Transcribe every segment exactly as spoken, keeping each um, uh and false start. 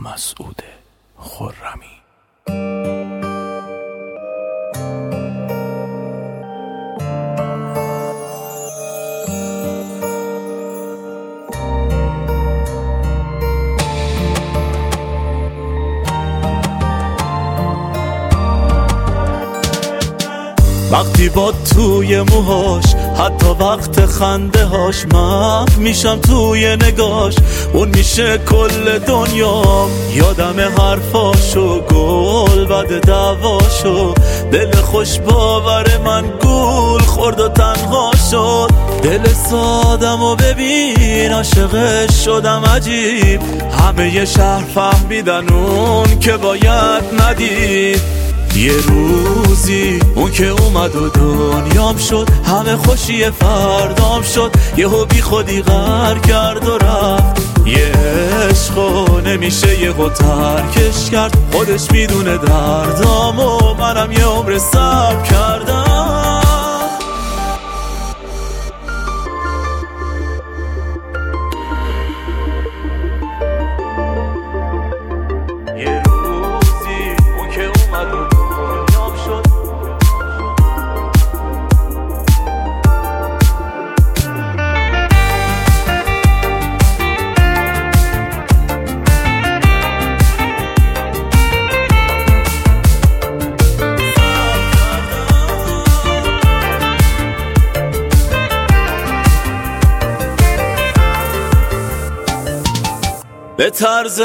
مسعود خرمی. وقتی با توی موهاش، حتی وقت خنده هاش، من میشم توی نگاش، اون میشه کل دنیام. یادم حرفاشو، گل بد دعواشو، دل خوش باور من گول خورد و تنها شد. دل سادم و ببین عاشقش شدم عجیب، همه ی شهر فهمیدن اون که باید ندید. یه روزی اون که اومد و دنیام شد، همه خوشی فردام شد، یهو بی خودی غر کرد و رفت. یه عشقو نمیشه یهو ترکش کرد، خودش میدونه دردام و منم یه عمر صبر کردم. یه روزی اون که اومد و به طرز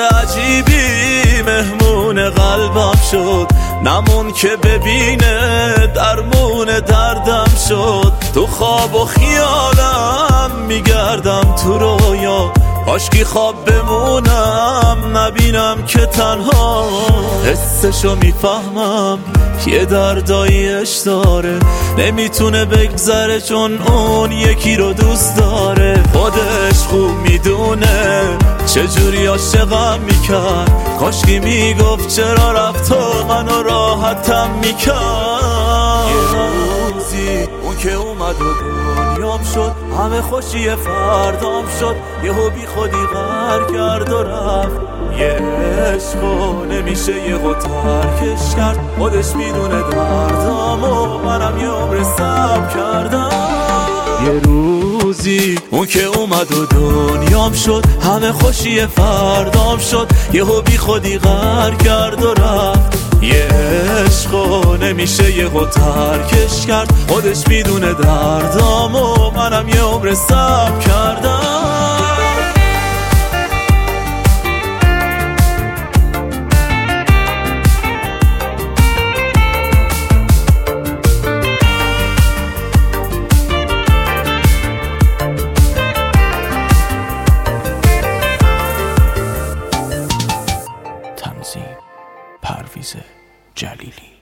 عجیبی مهمون قلبم شد، نمون که ببینه درمون دردم شد. تو خواب و خیالم میگردم تو رویا، کاشکی خواب بمونم نبینم که تنها. حسشو میفهمم یه درداییش داره، نمیتونه بگذره چون اون یکی رو دوست داره. خودش خوب میدونه چجوری عاشقم میکرد، کاشکی میگفت چرا رفت و منو راحتم میکرد. یه روزی اون که اومد و دنیام شد، همه خوشی فردام شد، یهو بی خودی غر کرد و رفت. یه عشقو نمیشه یهو ترکش کرد، خودش میدونه دردام و منم یه عمر صبر کردم. یه روزی اون که اومد و دنیام شد، همه خوشی فردام شد، یهو بی خودی غر کرد و رفت. یه عشقو نمیشه یهو ترکش کرد، خودش میدونه دردام و منم یه عمر صبر کردم. تنظیم پرویز جلیلی.